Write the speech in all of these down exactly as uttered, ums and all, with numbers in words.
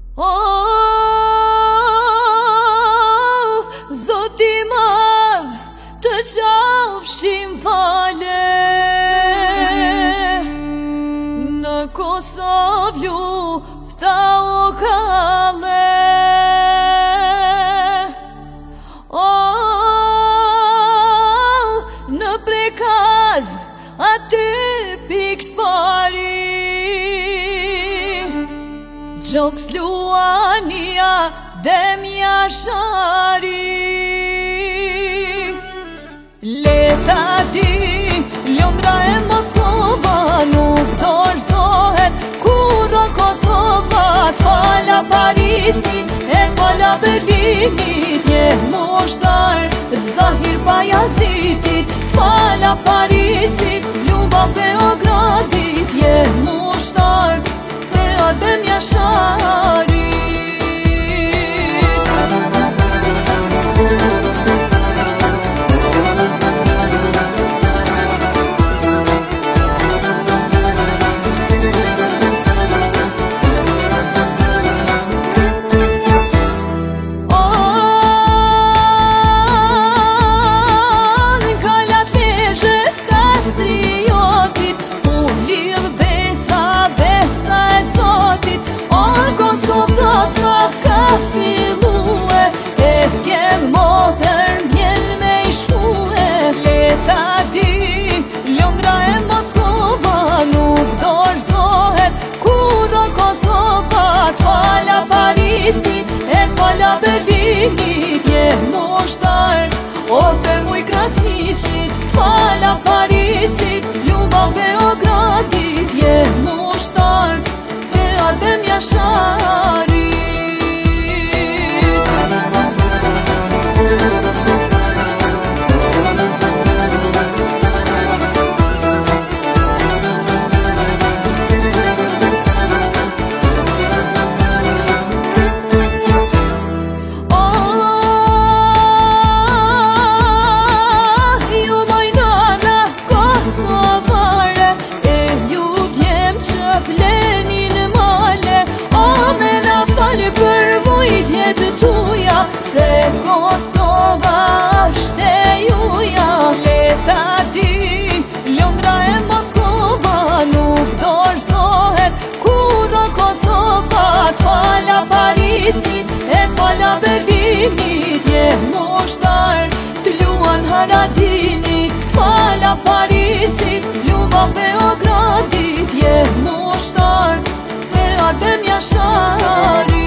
Oh, Zoti madh, të qafshim fale. Në Kosovë lufta o kalle. Oh, në Prekaz aty pikë spari, Gjoks Luania Demja Shari. Leta din, Londra e Moskova nuk dorëzohet, kur o Kosova t'fala Parisit, e t'fala Berlinit, je mushtar Zahir Bajazitit, t'fala Parisit, Ljuba Beogradit, je mushtar Demja Shari. E t'fala Berlinit, je mushtar Ose muj Krasniqit, t'fala Parisit, Ljuba Beogradit, je mushtar Te Demja Shari. Se Kosova është e juja, leta din, Londra e Moskova nuk dorëzohet, kur o Kosova t'fala Parisit, e t'fala Berlinit, je mushtar t'luan Haradinit, t'fala Parisit, Ljuba Beogradit, je mushtar te Demja Shari.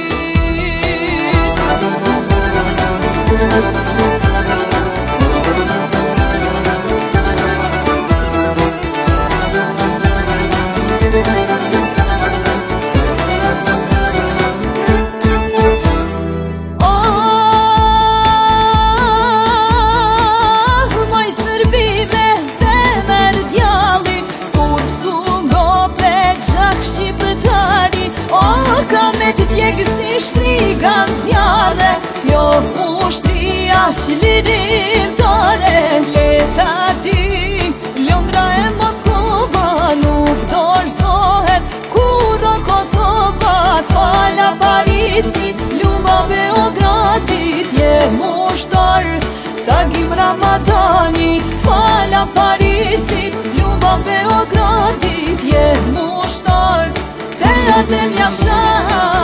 Si shtrigan zjarre, jo ushtria shlirim tare. Leta din, Londra e Moskova nuk dorëzohet, kur o Kosova t'fala Parisit, Ljuba Beogradit, je mushtar Tagim Ramadanit, t'fala Parisit, Ljuba Beogradit, je mushtar Te Demja Shari.